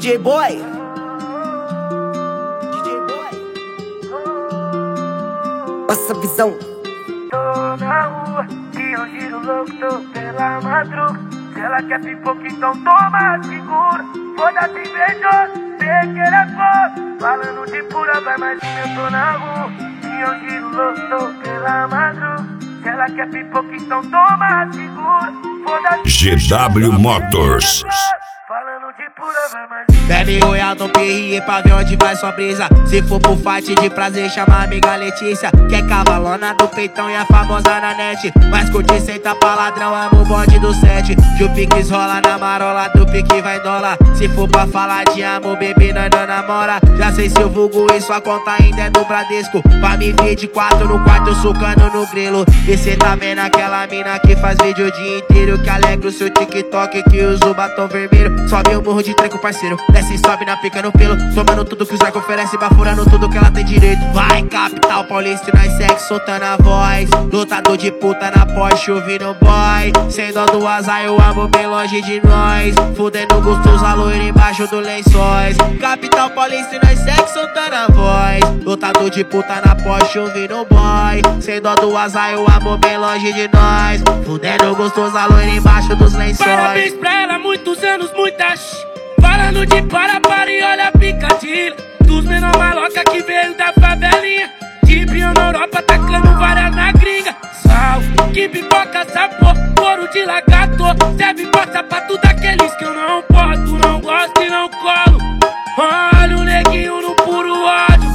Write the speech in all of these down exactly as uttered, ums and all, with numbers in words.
J Boy, D J Boy, passa visão. Tô na rua, e eu giro louco, tô pela madruga. Se ela quer pipoca, então toma, segura. Foda-se, beijou, sei que ele é foda. Falando de pura, vai, mas eu tô na rua. E eu giro louco, tô pela madruga. Se ela quer pipoca, então toma, segura. Foda-se, G W Motors. falando de pura, vai, mas Bebe royal no P R pra ver onde vai sua brisa. Se for pro fight de prazer, chama a amiga Letícia, que é cavalona do peitão e a famosa na net. Mas curte senta pra ladrão, amo o bonde do sete. Que o piques rola na marola, do pique vai dólar. Se for pra falar de amor, bebê, nós não namora. Já sei se eu vulgo e sua conta ainda é do Bradesco. Pra me ver de quatro no quarto, sucando no grilo. E cê tá vendo aquela mina que faz vídeo o dia inteiro, que alegra o seu TikTok, que usa o batom vermelho. Sobe o morro de treco, parceiro, desce e sobe na pica no pelo, tomando tudo que os arcos oferece, bafurando tudo que ela tem direito. Vai, capital paulista, e nós segue soltando a voz. Lutador de puta na Porsche, ouvindo boy. Sem dó do azar, eu amo bem longe de nós. Fudendo gostoso, a loira embaixo do lençóis. Capital paulista, e nós segue soltando a voz. Lutador de puta na Porsche, ouvindo boy. Sem dó do azar, eu amo bem longe de nós. Fudendo gostoso, a loira embaixo dos lençóis. parabéns pra ela, muitos anos, muitas. Falando de para, para e olha a picadilha. Dos menor maloca que veio da favelinha. De Brio na Europa, tacando várias na gringa. Sal, que pipoca, sabor, couro de lagarto. Serve pra sapato daqueles que eu não posto, não gosto e não colo. Olha o neguinho no puro ódio.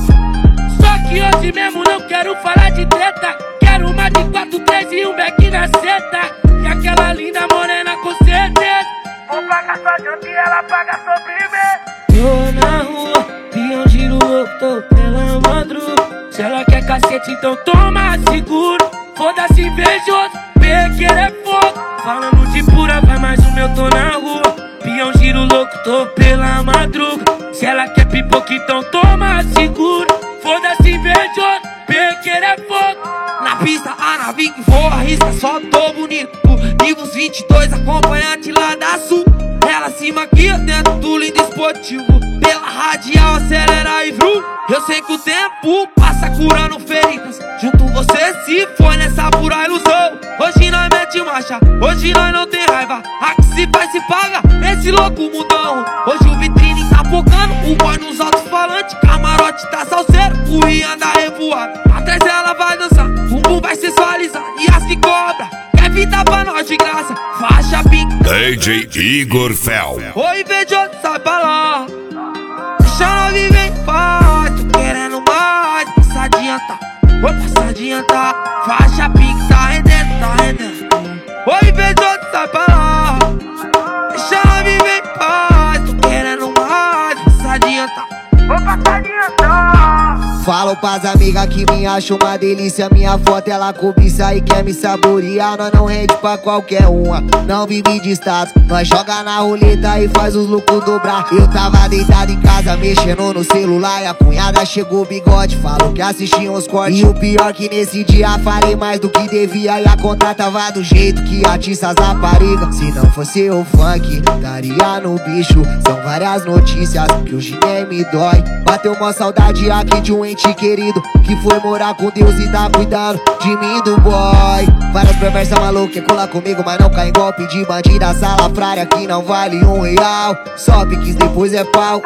Só que hoje mesmo não quero falar de treta. Quero uma de quatro, três e um beck na seta. E aquela linda morena com certeza. Vou pagar sua janta e ela paga sobremesa. Tô na rua, pião giro louco, tô pela madruga. Se ela quer cacete, então toma, seguro. Foda-se, invejoso, pequeno é fogo. Falando de pura, vai, mais um meu, tô na rua. Pião giro louco, tô pela madruga. Se ela quer pipoca, então toma, seguro. Foda-se, invejoso, pequeno é fogo. Na pista, a nave que voa, arrisca, só tô bonito. Livros vinte e dois, acompanhante lá da Sul. Ela se maquia dentro do lindo esportivo. Pela radial, acelera e vrum. Eu sei que o tempo passa curando feridas. Junto você se foi nessa pura ilusão. Hoje nós mete marcha, hoje nós não tem raiva. A que se faz se paga, esse louco mundão. Hoje o vitrine tá focando, o boy nos alto-falantes. Camarote tá salseiro, o Rian anda revoado. Atrás ela vai dançar, o bumbum vai sensualizar. E as que cobra, quer vida pra nós de graça. Faixa pink D J Igor Fel. oi, invejoso, sai pra lá. Deixa ela viver em paz. Tô querendo mais, passa adiantar, vou passar adiantar. Faixa pink tá rendendo, tá rendendo. Oi, invejoso, sai pra lá. Deixa ela viver em paz. Tô querendo mais, passa adiantar, Vou passar adiantar. Falo pras amigas que me acham uma delícia. Minha foto ela cobiça e quer me saborear. Nós não rende pra qualquer uma, não vive de status. Nós joga na roleta e faz os lucros dobrar. Eu tava deitado em casa mexendo no celular, e a cunhada chegou bigode, falou que assistia uns cortes. E o pior que nesse dia falei mais do que devia. E a conta tava do jeito que atiça as raparigas. Se não fosse o funk, estaria no bicho. São várias notícias que hoje nem me dói. Bateu uma saudade aqui de um ente querido que foi morar com Deus e tá cuidando de mim, do boy. Várias perversas malucas quer colar comigo, mas não cai em golpe de bandida salafrária que não vale um real. Só piques depois é pau,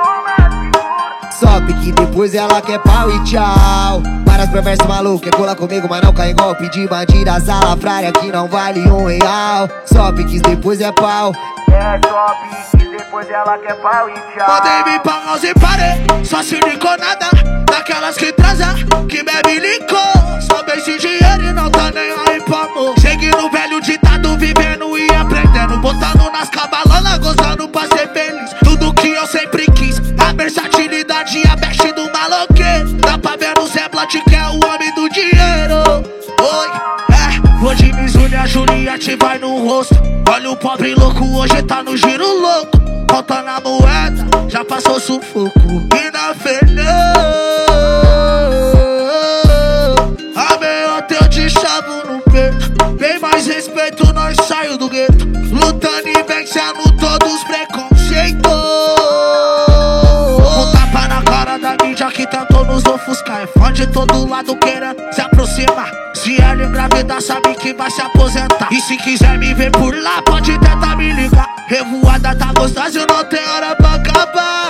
só pique depois ela quer pau e tchau. Várias perversas malucas quer colar comigo, mas não cai em golpe de bandida salafrária que não vale um real. Só piques depois é pau, É só pique, depois ela quer pau e tchau. podem me pagar sem parer, só se liconada. Daquelas que transa, que bebe licor. Só bem sem dinheiro e não tá nem aí pra amor. Seguindo o velho ditado, vivendo e aprendendo. Botando nas cabalonas, gozando pra ser feliz. Tudo que eu sempre quis, a versatilidade e a best do maloqueiro. Dá pra ver no Zé Blat que é o homem do dinheiro. Oi, é, hoje Mizuno e a Juliette vai no rosto. Olha o pobre louco, hoje tá no giro louco. Contando a moeda, já passou sufoco. E na Fernanda a meiota eu te chavo no peito. Bem mais respeito, nós saio do gueto. Lutando e vencendo todos os preconceitos. tentou nos ofuscar. É fã de todo lado querendo se aproximar. Se ela engravidar, sabe que vai se aposentar. E se quiser me ver por lá, pode tentar me ligar. Revoada tá gostosa e não tem hora pra acabar.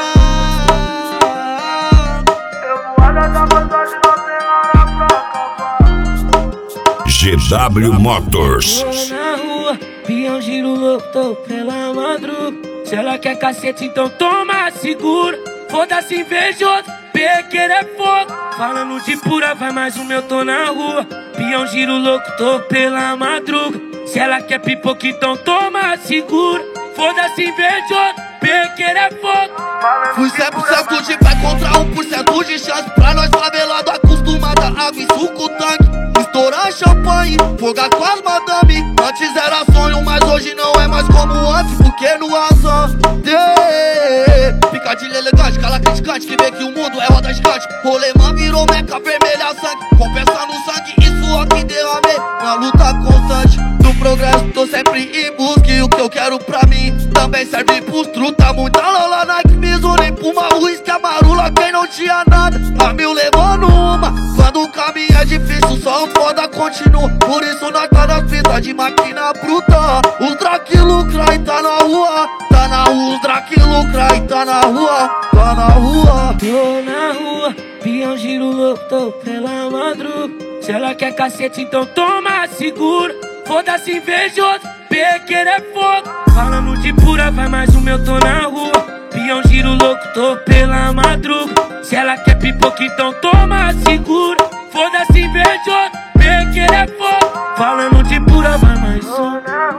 Revoada tá gostosa e não tem hora pra acabar. G W Motors. Tô na rua, pião giro louco, tô pela madruga. Se ela quer cacete, então toma, segura. Foda-se invejoso, pequeno é fogo. Falando de pura, vai mais um, eu tô na rua. Pião giro louco, tô pela madruga. Se ela quer pipoca, então toma, segura. Foda-se invejoso, pequeno é fogo. Fui cem por cento de pé contra um por cento de chance. Pra nós favelado acostumada, água e suco tanque. Estourar champanhe, fogar com as madame. Antes era sonho, mas hoje não é mais como antes. Porque no azar, picadilha elegante, cala criticante, que vê que o mundo é roda gigante. Rolemã virou meca vermelha sangue, compensando sangue e suor que derramei na luta constante do progresso. Tô sempre em busca e o que eu quero pra mim também serve pros truta. Muita lola Nike, Mizuno, Puma, uísque, amarula. Quem não tinha nada, a mil levando uma. Quando o caminho é difícil, só o foda continua. Por isso nós tá nas pistas de máquina bruta. Os Drake lucra e tá na rua. Tá na rua, os Drake lucra e tá na rua. Tá na rua. Tô na rua, pião giro louco, tô pela madruga. Se ela quer cacete, então toma, segura. Foda-se invejoso, pequeno é fogo. Falando de pura, vai mais um, eu tô na rua. Pião giro louco, tô pela madruga. Se ela quer pipoca, então toma, segura. Foda-se invejoso, pequeno é fogo. Falando de pura, vai mais um.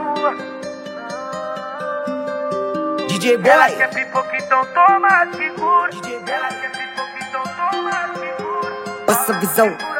D J Boy. Ela quer pipoca, então toma, segura. Ela quer pipoca, então toma, segura. Passa visão.